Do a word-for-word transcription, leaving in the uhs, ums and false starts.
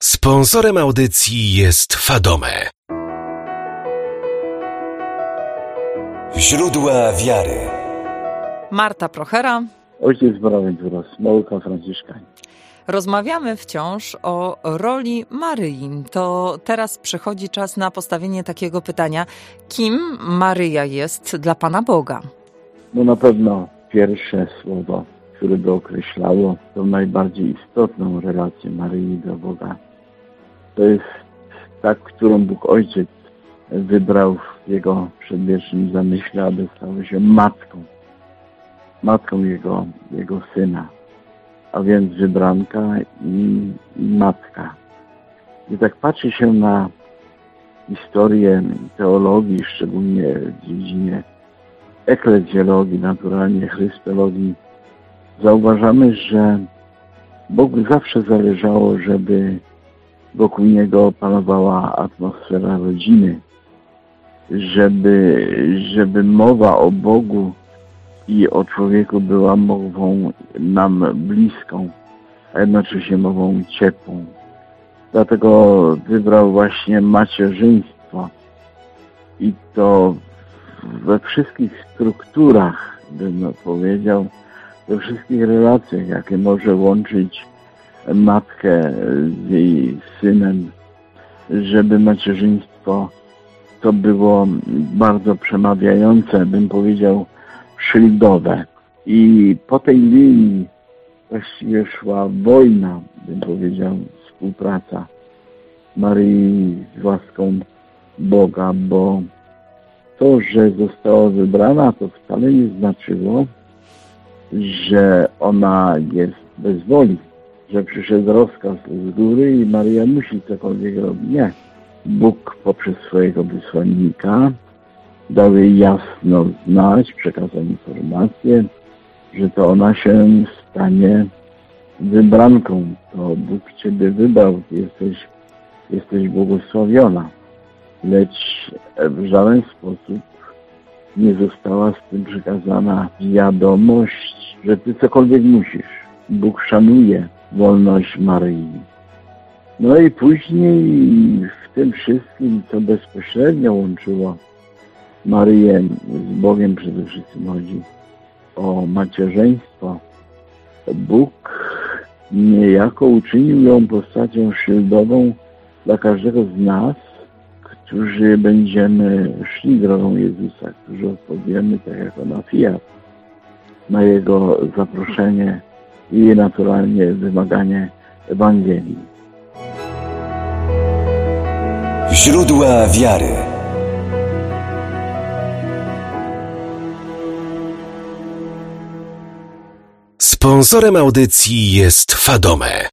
Sponsorem audycji jest Fadome. Źródła wiary. Marta Prochera. Ojciec Bonaventura, nauka franciszkańska. Rozmawiamy wciąż o roli Maryi. To teraz przychodzi czas na postawienie takiego pytania. Kim Maryja jest dla Pana Boga? No na pewno pierwsze słowo, które by określało tą najbardziej istotną relację Maryi do Boga. To jest ta, którą Bóg Ojciec wybrał w Jego przedwiecznym zamyśle, aby stała się matką. Matką Jego, Jego Syna. A więc wybranka i, i matka. I tak patrzy się na historię teologii, szczególnie w dziedzinie eklezjologii, naturalnie chrystologii, zauważamy, że Bogu zawsze zależało, żeby wokół Niego panowała atmosfera rodziny, żeby, żeby mowa o Bogu i o człowieku była mową nam bliską, a jednocześnie mową ciepłą. Dlatego wybrał właśnie macierzyństwo i to we wszystkich strukturach, bym powiedział, we wszystkich relacjach, jakie może łączyć matkę z jej synem, żeby macierzyństwo to było bardzo przemawiające, bym powiedział, szyldowe. I po tej linii właściwie szła wojna, bym powiedział, współpraca Maryi z łaską Boga, bo to, że została wybrana, to wcale nie znaczyło, że ona jest bez woli, że przyszedł rozkaz z góry i Maryja musi cokolwiek robić. Nie. Bóg poprzez swojego wysłannika dał jej jasno znać, przekazał informację, że to ona się stanie wybranką. To Bóg Ciebie wybrał, jesteś, jesteś błogosławiona. Lecz w żaden sposób nie została z tym przekazana wiadomość, że Ty cokolwiek musisz. Bóg szanuje wolność Maryi. No i później w tym wszystkim, co bezpośrednio łączyło Maryję z Bogiem, przede wszystkim chodzi o macierzyństwo. Bóg niejako uczynił ją postacią szyldową dla każdego z nas, którzy będziemy szli drogą Jezusa, którzy odpowiemy tak jak na fiat, na Jego zaproszenie i naturalnie wymaganie Ewangelii. Źródła wiary. Sponsorem audycji jest Fadome.